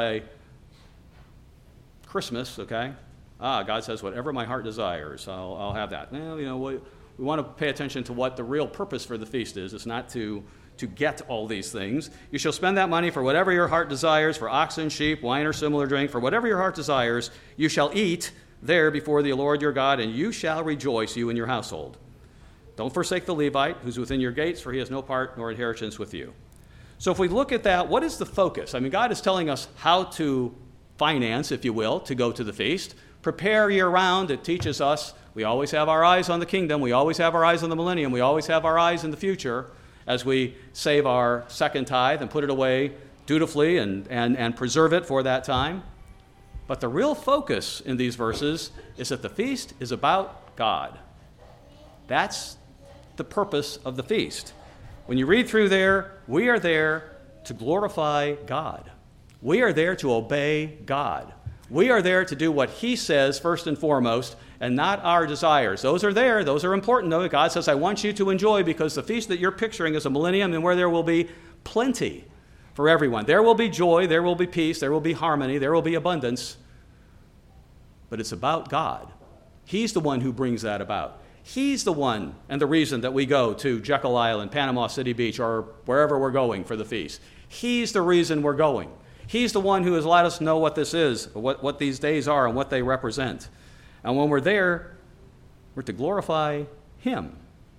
quasi-Christmas, okay? Ah, God says, whatever my heart desires, I'll, I'll have that. Well, you know, we, we want to pay attention to what the real purpose for the feast is. It's not to, to get all these things. You shall spend that money for whatever your heart desires, for oxen, sheep, wine, or similar drink, for whatever your heart desires, you shall eat there before the Lord your God, and you shall rejoice, you and your household. Don't forsake the Levite, who's within your gates, for he has no part nor inheritance with you. So if we look at that, what is the focus? I mean, God is telling us how to finance, if you will, to go to the feast. Prepare year-round. It teaches us we always have our eyes on the kingdom. We always have our eyes on the millennium. We always have our eyes in the future as we save our second tithe and put it away dutifully and, and, and preserve it for that time. But the real focus in these verses is that the feast is about God. That's the purpose of the feast. When you read through there, we are there to glorify God. We are there to obey God. We are there to do what He says first and foremost, and not our desires. Those are there. Those are important, though. God says, I want you to enjoy, because the feast that you're picturing is a millennium and where there will be plenty for everyone. There will be joy, there will be peace, there will be harmony, there will be abundance. But it's about God. He's the one who brings that about. He's the one and the reason that we go to Jekyll Island, Panama City Beach, or wherever we're going for the feast. He's the reason we're going. He's the one who has let us know what this is, what, what these days are, and what they represent. And when we're there, we're to glorify Him.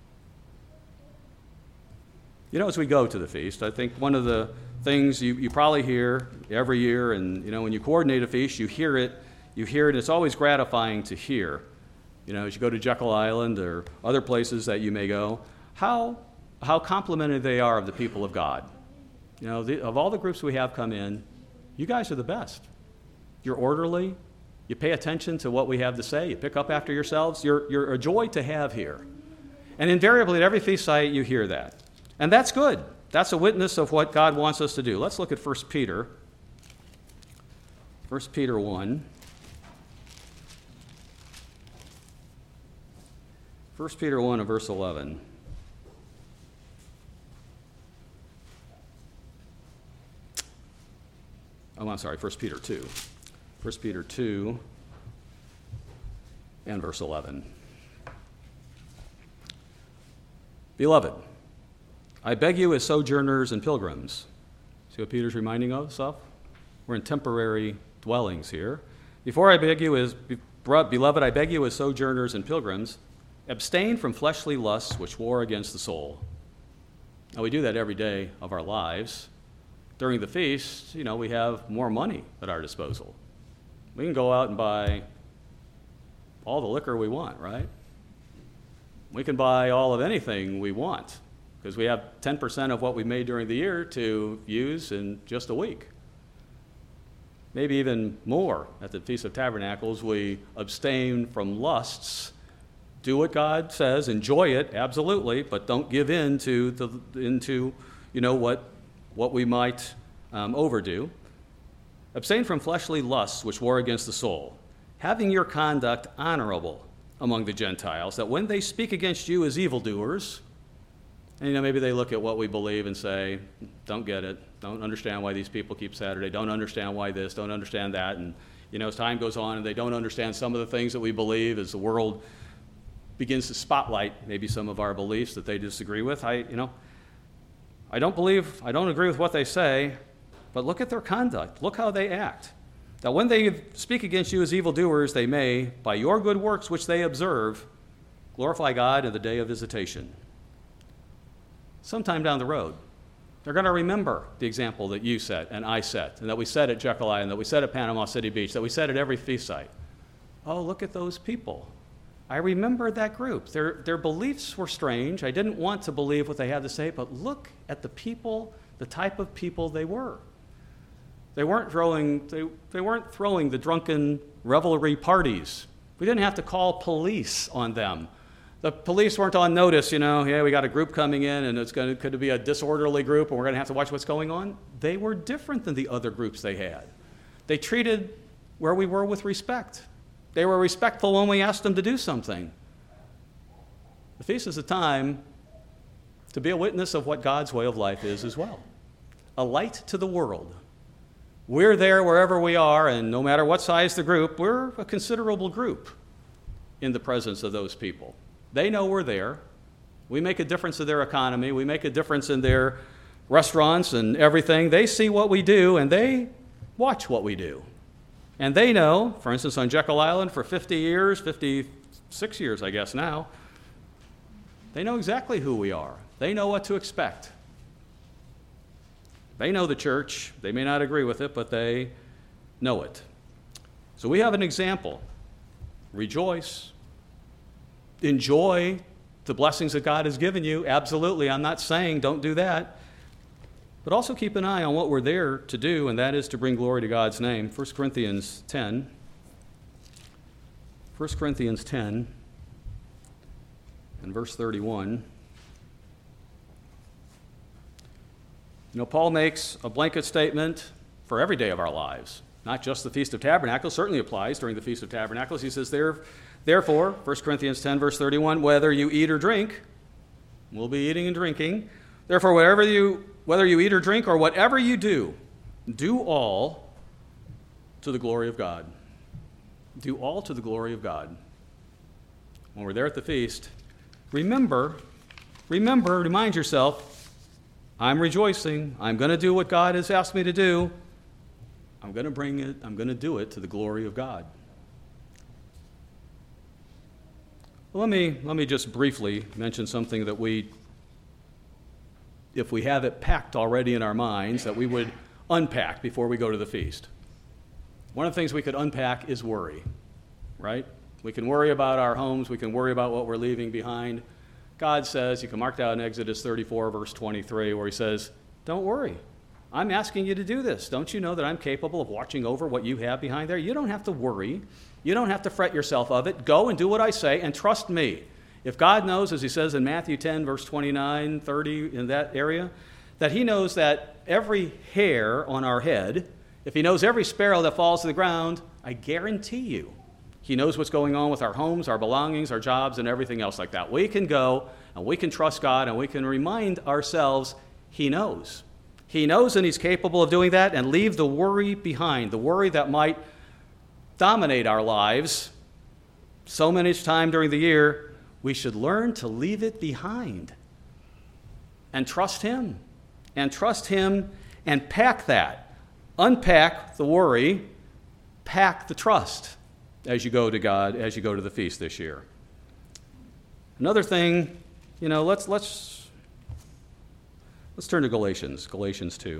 You know, as we go to the feast, I think one of the things you, you probably hear every year, and, you know, when you coordinate a feast, you hear it, you hear it, and it's always gratifying to hear. You know, as you go to Jekyll Island or other places that you may go, how, how complimentary they are of the people of God. You know, the, of all the groups we have come in, you guys are the best. You're orderly. You pay attention to what we have to say. You pick up after yourselves. You're, you're a joy to have here. And invariably at every feast site, you hear that. And that's good. That's a witness of what God wants us to do. Let's look at First Peter. First Peter one. First Peter one and verse eleven. Oh, I'm sorry, First Peter two. First Peter two and verse eleven. Beloved, I beg you as sojourners and pilgrims. See what Peter's reminding us of? We're in temporary dwellings here. Before I beg you as, beloved, I beg you as sojourners and pilgrims, abstain from fleshly lusts which war against the soul. Now, we do that every day of our lives. During the feast, you know, we have more money at our disposal. We can go out and buy all the liquor we want, right? We can buy all of anything we want because we have ten percent of what we made during the year to use in just a week. Maybe even more. At the Feast of Tabernacles, we abstain from lusts. Do what God says, enjoy it, absolutely, but don't give in to, the, into, you know, what, what we might um, overdo. Abstain from fleshly lusts which war against the soul, having your conduct honorable among the Gentiles, that when they speak against you as evildoers, and you know, maybe they look at what we believe and say, don't get it, don't understand why these people keep Saturday, don't understand why this, don't understand that, and you know, as time goes on and they don't understand some of the things that we believe, as the world begins to spotlight maybe some of our beliefs that they disagree with. I, you know, I don't believe, I don't agree with what they say, but look at their conduct. Look how they act. That when they speak against you as evildoers, they may, by your good works which they observe, glorify God in the day of visitation. Sometime down the road, they're going to remember the example that you set and I set, and that we set at Jekyll Island, that we set at Panama City Beach, that we set at every feast site. Oh, look at those people. I remember that group. Their, their beliefs were strange. I didn't want to believe what they had to say, but look at the people, the type of people they were. They weren't throwing, they, they weren't throwing the drunken revelry parties. We didn't have to call police on them. The police weren't on notice, you know, yeah, we got a group coming in and it's going to, could be a disorderly group and we're going to have to watch what's going on. They were different than the other groups they had. They treated where we were with respect. They were respectful when we asked them to do something. The feast is a time to be a witness of what God's way of life is as well. A light to the world. We're there wherever we are, and no matter what size the group, we're a considerable group in the presence of those people. They know we're there. We make a difference in their economy. We make a difference in their restaurants and everything. They see what we do, and they watch what we do. And they know, for instance, on Jekyll Island for fifty years, fifty-six years, I guess now, they know exactly who we are. They know what to expect. They know the church. They may not agree with it, but they know it. So we have an example. Rejoice. Enjoy the blessings that God has given you. Absolutely. I'm not saying don't do that. But also keep an eye on what we're there to do, and that is to bring glory to God's name. First Corinthians ten. First Corinthians ten and verse thirty-one. You know, Paul makes a blanket statement for every day of our lives, not just the Feast of Tabernacles. Certainly applies during the Feast of Tabernacles. He says, there, therefore, First Corinthians ten, verse thirty-one, whether you eat or drink, we'll be eating and drinking. Therefore, whatever you, whether you eat or drink or whatever you do, do all to the glory of God. Do all to the glory of God. When we're there at the feast, remember, remember, remind yourself, I'm rejoicing. I'm going to do what God has asked me to do. I'm going to bring it, I'm going to do it to the glory of God. Well, let me, let me just briefly mention something that we, if we have it packed already in our minds, that we would unpack before we go to the feast. One of the things we could unpack is worry, right? We can worry about our homes. We can worry about what we're leaving behind. God says, you can mark that in Exodus thirty-four, verse twenty-three, where he says, don't worry. I'm asking you to do this. Don't you know that I'm capable of watching over what you have behind there? You don't have to worry. You don't have to fret yourself of it. Go and do what I say and trust me. If God knows, as he says in Matthew ten, verse twenty-nine, thirty, in that area, that he knows that every hair on our head, if he knows every sparrow that falls to the ground, I guarantee you, he knows what's going on with our homes, our belongings, our jobs, and everything else like that. We can go and we can trust God and we can remind ourselves he knows. He knows and he's capable of doing that, and leave the worry behind, the worry that might dominate our lives so many times during the year. We should learn to leave it behind and trust him and trust him and pack that. Unpack the worry, pack the trust as you go to God, as you go to the feast this year. Another thing, you know, let's let's let's turn to Galatians, Galatians two.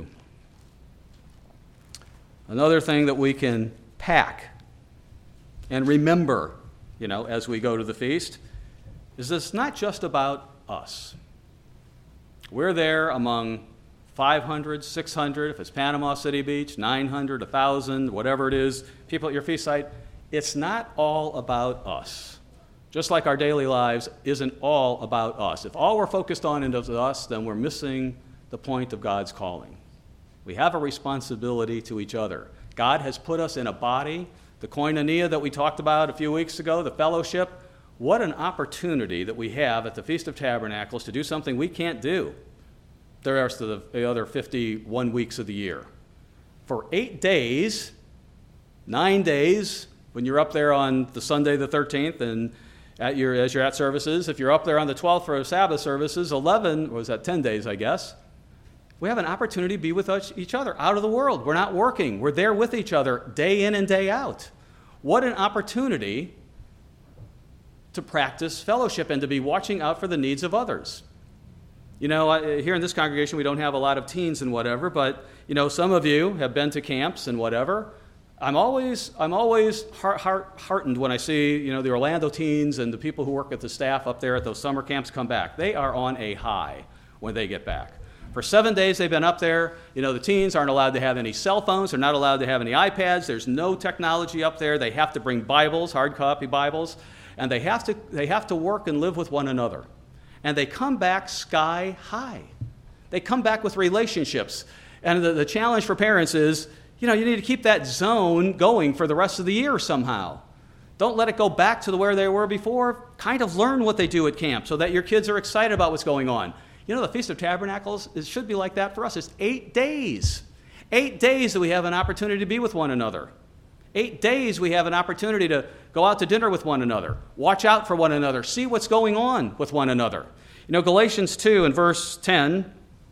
Another thing that we can pack and remember, you know, as we go to the feast, is it's not just about us. We're there among five hundred, six hundred, if it's Panama City Beach, nine hundred, one thousand, whatever it is, people at your feast site. It's not all about us. Just like our daily lives isn't all about us. If all we're focused on is us, then we're missing the point of God's calling. We have a responsibility to each other. God has put us in a body, the koinonia that we talked about a few weeks ago, the fellowship. What an opportunity that we have at the Feast of Tabernacles to do something we can't do the rest of the other fifty-one weeks of the year. For eight days, nine days, when you're up there on the Sunday the thirteenth and at your, as you're at services, if you're up there on the twelfth for Sabbath services, eleven, or was that ten days, I guess, we have an opportunity to be with us, each other out of the world. We're not working. We're there with each other day in and day out. What an opportunity to practice fellowship and to be watching out for the needs of others. You know, here in this congregation, we don't have a lot of teens and whatever, but, you know, some of you have been to camps and whatever. I'm always, I'm always heart, heart, heartened when I see, you know, the Orlando teens and the people who work at the staff up there at those summer camps come back. They are on a high when they get back. For seven days they've been up there. You know, the teens aren't allowed to have any cell phones. They're not allowed to have any iPads. There's no technology up there. They have to bring Bibles, hard copy Bibles, and they have to, they have to work and live with one another. And they come back sky high. They come back with relationships. And the, the challenge for parents is, you know, you need to keep that zone going for the rest of the year somehow. Don't let it go back to where they were before. Kind of learn what they do at camp so that your kids are excited about what's going on. You know, the Feast of Tabernacles, it should be like that for us. It's eight days. Eight days that we have an opportunity to be with one another. Eight days we have an opportunity to go out to dinner with one another, watch out for one another, see what's going on with one another. You know, Galatians two and verse ten,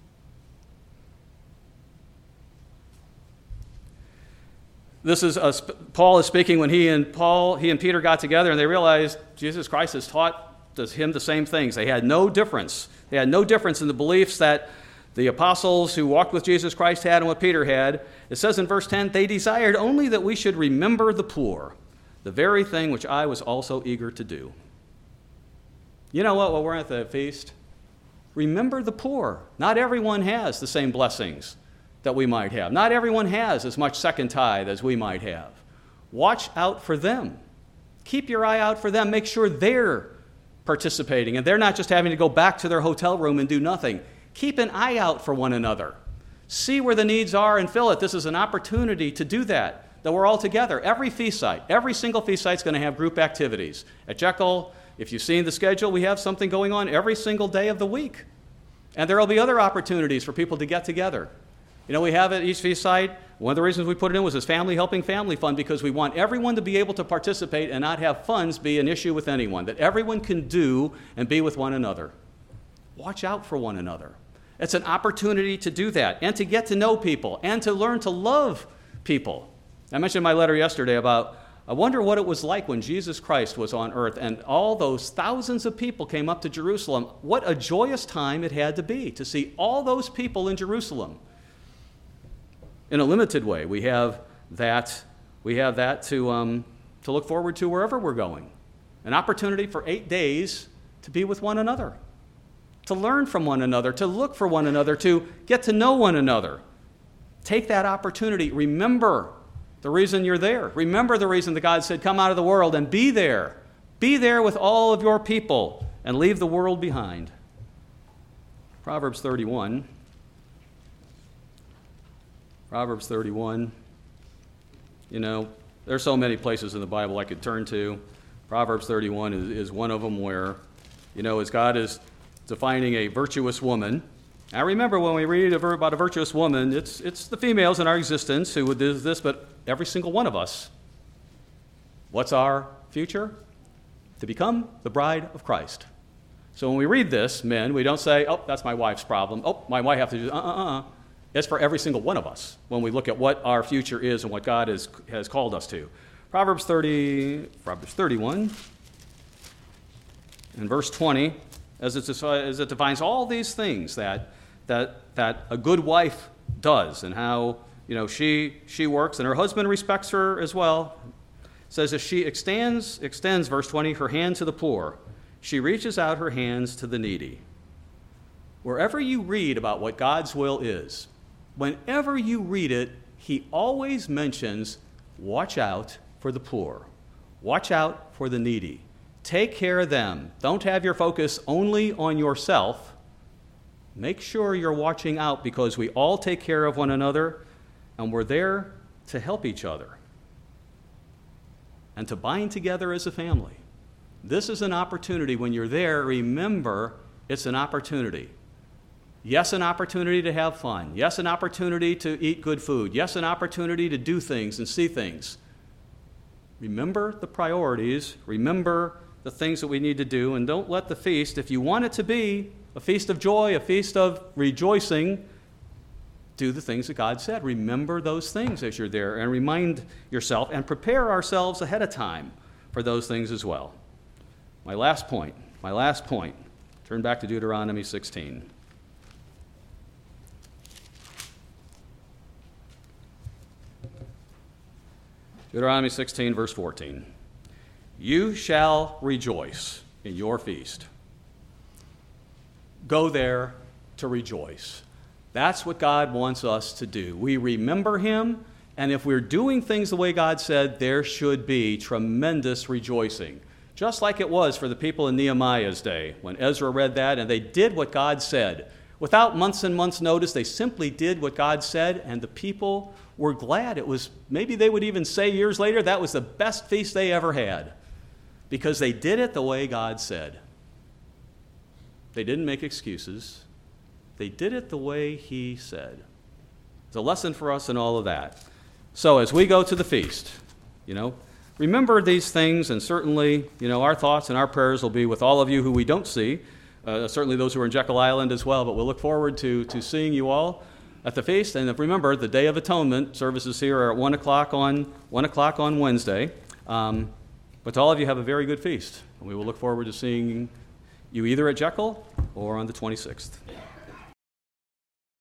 this is a, Paul is speaking when he and Paul, he and Peter got together and they realized Jesus Christ has taught him the same things. They had no difference. They had no difference in the beliefs that the apostles who walked with Jesus Christ had and what Peter had. It says in verse ten, they desired only that we should remember the poor, the very thing which I was also eager to do. You know what, while we're at the feast, remember the poor. Not everyone has the same blessings that we might have. Not everyone has as much second tithe as we might have. Watch out for them. Keep your eye out for them. Make sure they're participating and they're not just having to go back to their hotel room and do nothing. Keep an eye out for one another. See where the needs are and fill it. This is an opportunity to do that, that we're all together. Every feast site, every single feast site is going to have group activities. At Jekyll, if you've seen the schedule, we have something going on every single day of the week. And there will be other opportunities for people to get together. You know, we have at each feast site, one of the reasons we put it in was this Family Helping Family Fund, because we want everyone to be able to participate and not have funds be an issue with anyone, that everyone can do and be with one another. Watch out for one another. It's an opportunity to do that and to get to know people and to learn to love people. I mentioned in my letter yesterday about, I wonder what it was like when Jesus Christ was on earth and all those thousands of people came up to Jerusalem. What a joyous time it had to be to see all those people in Jerusalem. In a limited way, we have that, we have that to, um, to look forward to wherever we're going. An opportunity for eight days to be with one another, to learn from one another, to look for one another, to get to know one another. Take that opportunity. Remember the reason you're there. Remember the reason that God said, come out of the world and be there. Be there with all of your people and leave the world behind. Proverbs thirty-one. Proverbs thirty-one. You know, there's so many places in the Bible I could turn to. Proverbs thirty-one is, is one of them where, you know, as God is defining a virtuous woman. Now remember, when we read about a virtuous woman, it's it's the females in our existence who would do this, but every single one of us. What's our future? To become the bride of Christ. So when we read this, men, we don't say, oh, that's my wife's problem. Oh, my wife has to do, uh-uh-uh. It's for every single one of us when we look at what our future is and what God is, has called us to. Proverbs thirty, Proverbs thirty-one, and verse twenty, as it, as it defines all these things that, that, that a good wife does and how, you know, she, she works and her husband respects her as well. It says, as she extends, extends, verse twenty, her hand to the poor, she reaches out her hands to the needy. Wherever you read about what God's will is, whenever you read it, he always mentions, watch out for the poor. Watch out for the needy. Take care of them. Don't have your focus only on yourself. Make sure you're watching out because we all take care of one another and we're there to help each other and to bind together as a family. This is an opportunity. When you're there, remember it's an opportunity. Yes, an opportunity to have fun. Yes, an opportunity to eat good food. Yes, an opportunity to do things and see things. Remember the priorities. Remember the things that we need to do. And don't let the feast, if you want it to be a feast of joy, a feast of rejoicing, do the things that God said. Remember those things as you're there and remind yourself and prepare ourselves ahead of time for those things as well. My last point, my last point. Turn back to Deuteronomy sixteen. Deuteronomy sixteen, verse fourteen. You shall rejoice in your feast. Go there to rejoice. That's what God wants us to do. We remember him, and if we're doing things the way God said, there should be tremendous rejoicing. Just like it was for the people in Nehemiah's day, when Ezra read that and they did what God said. without months and months' notice. They simply did what God said, and the people were glad. It was, maybe they would even say years later, that was the best feast they ever had, because they did it the way God said. They didn't make excuses. They did it the way he said. It's a lesson for us in all of that. So as we go to the feast, you know, remember these things, and certainly, you know, our thoughts and our prayers will be with all of you who we don't see, uh, certainly those who are in Jekyll Island as well, but we'll look forward to, to seeing you all at the feast. And remember, the Day of Atonement services here are at one o'clock on, one o'clock on Wednesday. Um, but to all of you, have a very good feast. And we will look forward to seeing you either at Jekyll or on the twenty-sixth.